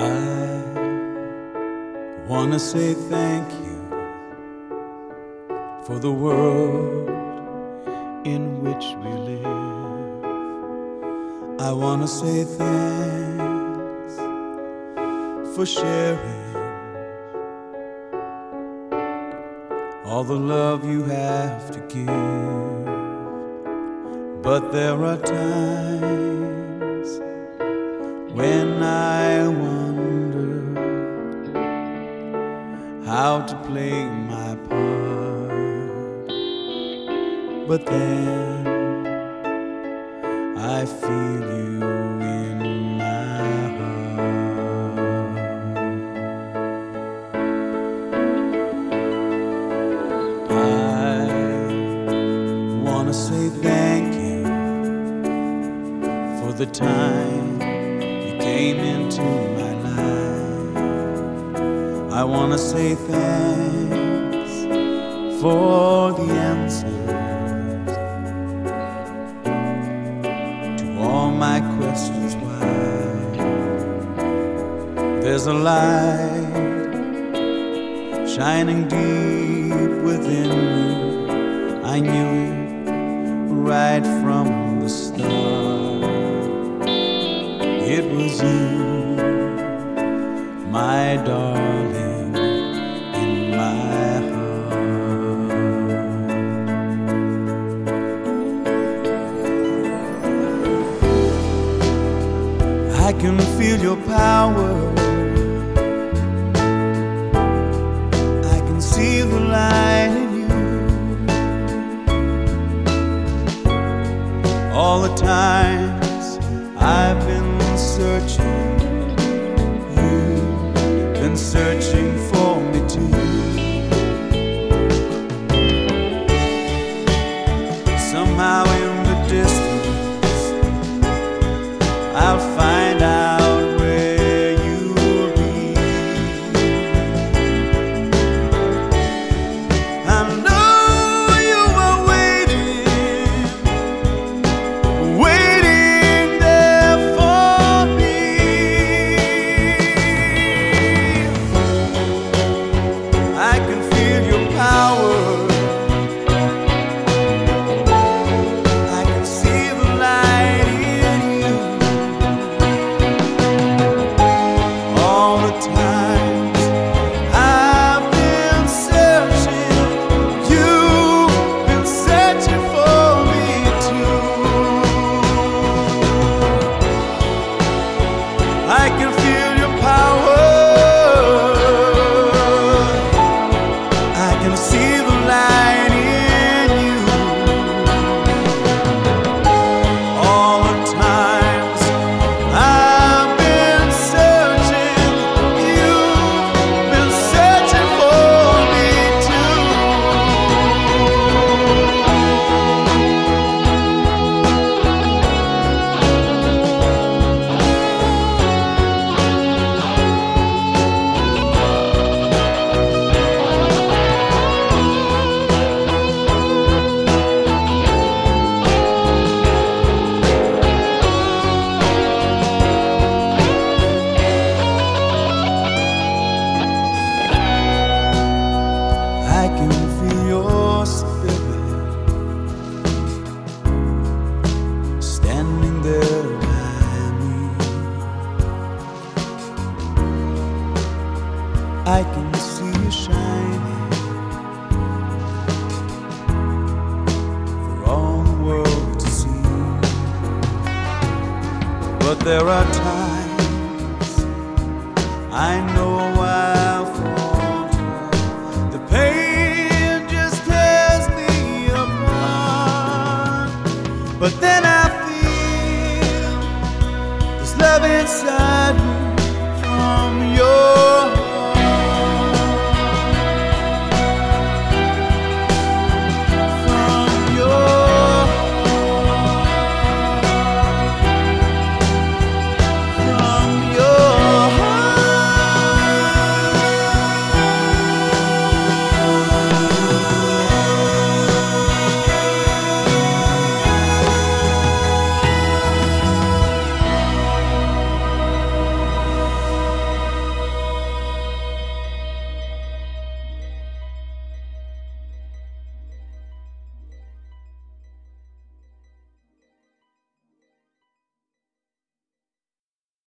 I wanna say thank you for the world in which we live. I wanna say thanks for sharing all the love you have to give. But there are times when I wonder how to play my part. But then I feel you in my heart. I wanna say thank you for the time you came into my life. I wanna say thanks for the answers to all my questions why. There's a light shining deep within me. I knew it right from the start. It was you, my darling, in my heart. I can feel your power. I can see the light in you. All the times I've been searching, you've been searching for me too. Somehow in the distance I'll find out where you'll be. I know you are waiting there for me. I can feel your power. I can see the light in you. All the times I've been searching, you've been searching for me too. I can feel your power. I can see the light in you. All the times I've been searching, you've been searching for me too. I can feel your spirit standing there by me. I can see you shining for all the world to see. But there are times I know I'll falter. The pain just tears me apart. But then